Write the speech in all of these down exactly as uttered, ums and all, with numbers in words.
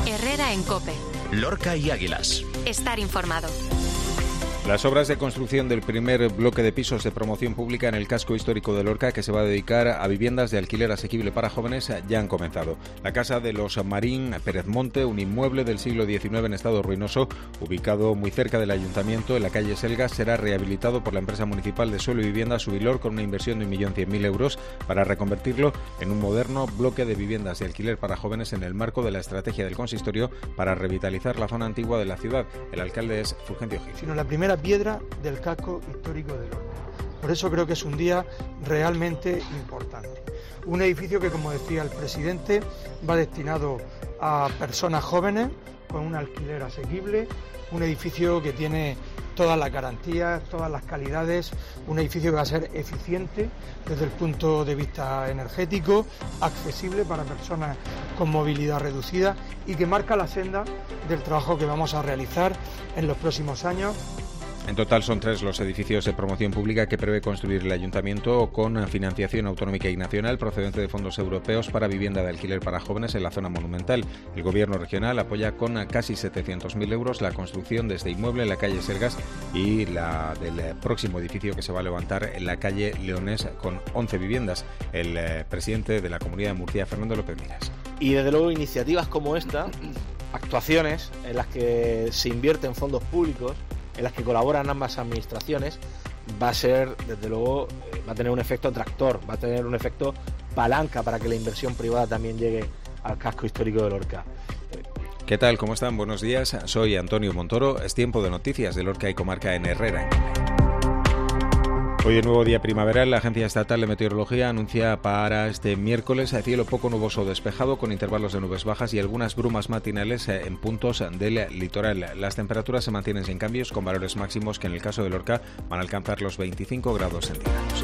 Herrera en COPE. Lorca y Águilas. Estar informado. Las obras de construcción del primer bloque de pisos de promoción pública en el casco histórico de Lorca, que se va a dedicar a viviendas de alquiler asequible para jóvenes, ya han comenzado. La Casa de los Marín Pérez Monte, un inmueble del siglo diecinueve en estado ruinoso, ubicado muy cerca del ayuntamiento, en la calle Selgas, será rehabilitado por la empresa municipal de suelo y vivienda Subilor con una inversión de un millón cien mil euros para reconvertirlo en un moderno bloque de viviendas de alquiler para jóvenes en el marco de la estrategia del consistorio para revitalizar la zona antigua de la ciudad. El alcalde es Fulgencio Gil. Sino la primera piedra del casco histórico de Lorca. Por eso creo que es un día realmente importante. Un edificio que, como decía el presidente, va destinado a personas jóvenes con un alquiler asequible, un edificio que tiene todas las garantías, todas las calidades, un edificio que va a ser eficiente desde el punto de vista energético, accesible para personas con movilidad reducida y que marca la senda del trabajo que vamos a realizar en los próximos años. En total son tres los edificios de promoción pública que prevé construir el ayuntamiento con financiación autonómica y nacional procedente de fondos europeos para vivienda de alquiler para jóvenes en la zona monumental. El gobierno regional apoya con casi setecientos mil euros la construcción de este inmueble en la calle Selgas y la del próximo edificio que se va a levantar en la calle Leonés con once viviendas. El eh, presidente de la Comunidad de Murcia, Fernando López Miras. Y desde luego iniciativas como esta, actuaciones en las que se invierten fondos públicos, en las que colaboran ambas administraciones, va a ser, desde luego, va a tener un efecto tractor, va a tener un efecto palanca para que la inversión privada también llegue al casco histórico de Lorca. ¿Qué tal? ¿Cómo están? Buenos días. Soy Antonio Montoro. Es tiempo de noticias de Lorca y comarca en Herrera. Hoy, en nuevo día primaveral, la Agencia Estatal de Meteorología anuncia para este miércoles cielo poco nuboso o despejado con intervalos de nubes bajas y algunas brumas matinales en puntos del litoral. Las temperaturas se mantienen sin cambios, con valores máximos que en el caso de Lorca van a alcanzar los veinticinco grados centígrados.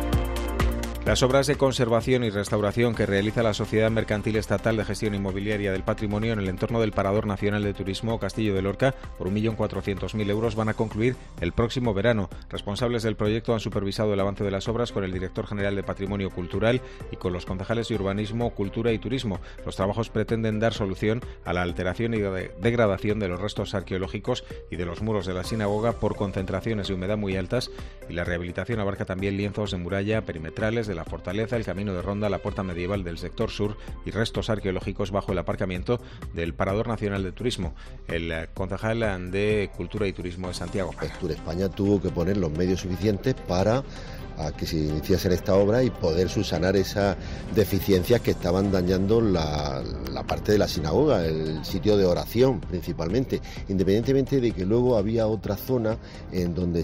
Las obras de conservación y restauración que realiza la Sociedad Mercantil Estatal de Gestión Inmobiliaria del Patrimonio en el entorno del Parador Nacional de Turismo Castillo de Lorca por un millón cuatrocientos mil euros van a concluir el próximo verano. Responsables del proyecto han supervisado el avance de las obras con el director general de Patrimonio Cultural y con los concejales de Urbanismo, Cultura y Turismo. Los trabajos pretenden dar solución a la alteración y de degradación de los restos arqueológicos y de los muros de la sinagoga por concentraciones de humedad muy altas, y la rehabilitación abarca también lienzos de muralla perimetrales de la fortaleza, el camino de ronda, la puerta medieval del sector sur y restos arqueológicos bajo el aparcamiento del Parador Nacional de Turismo. El concejal de Cultura y Turismo de Santiago. Tour España tuvo que poner los medios suficientes para a que se iniciase esta obra y poder subsanar esas deficiencias que estaban dañando la, la parte de la sinagoga, el sitio de oración principalmente, independientemente de que luego había otra zona en donde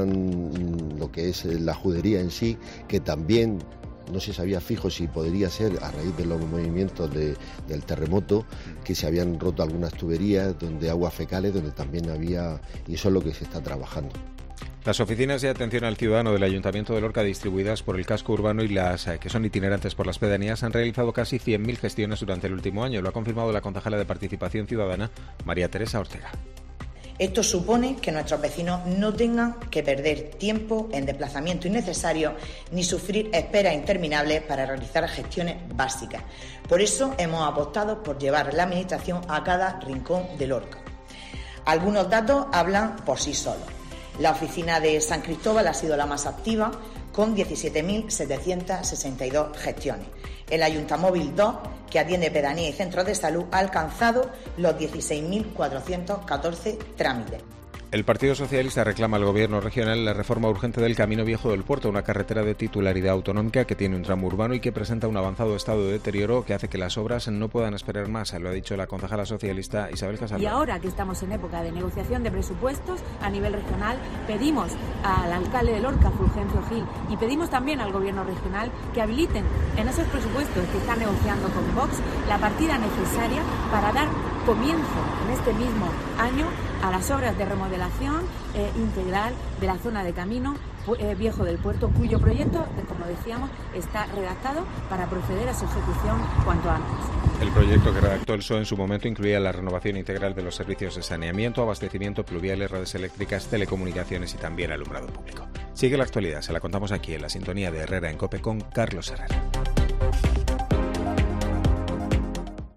están lo que es la judería en sí, que también no se sabía fijo si podría ser a raíz de los movimientos de, del terremoto, que se habían roto algunas tuberías donde aguas fecales, donde también había, y eso es lo que se está trabajando. Las oficinas de atención al ciudadano del Ayuntamiento de Lorca, distribuidas por el casco urbano y las que son itinerantes por las pedanías, han realizado casi cien mil gestiones durante el último año. Lo ha confirmado la concejala de Participación Ciudadana, María Teresa Ortega. Esto supone que nuestros vecinos no tengan que perder tiempo en desplazamiento innecesario ni sufrir esperas interminables para realizar gestiones básicas. Por eso hemos apostado por llevar la Administración a cada rincón de Lorca. Algunos datos hablan por sí solos. La oficina de San Cristóbal ha sido la más activa, con diecisiete mil setecientas sesenta y dos gestiones. El Ayuntamóvil dos, que atiende pedanía y centros de salud, ha alcanzado los dieciséis mil cuatrocientos catorce trámites. El Partido Socialista reclama al Gobierno regional la reforma urgente del Camino Viejo del Puerto, una carretera de titularidad autonómica que tiene un tramo urbano y que presenta un avanzado estado de deterioro que hace que las obras no puedan esperar más, lo ha dicho la concejala socialista Isabel Casal. Y ahora que estamos en época de negociación de presupuestos a nivel regional, pedimos al alcalde de Lorca, Fulgencio Gil, y pedimos también al Gobierno regional que habiliten en esos presupuestos que están negociando con Vox la partida necesaria para dar comienzo en este mismo año a las obras de remodelación eh, integral de la zona de Camino eh, Viejo del Puerto, cuyo proyecto, como decíamos, está redactado para proceder a su ejecución cuanto antes. El proyecto que redactó el P S O E en su momento incluía la renovación integral de los servicios de saneamiento, abastecimiento, pluviales, redes eléctricas, telecomunicaciones y también alumbrado público. Sigue la actualidad, se la contamos aquí en la sintonía de Herrera en COPE con Carlos Herrera.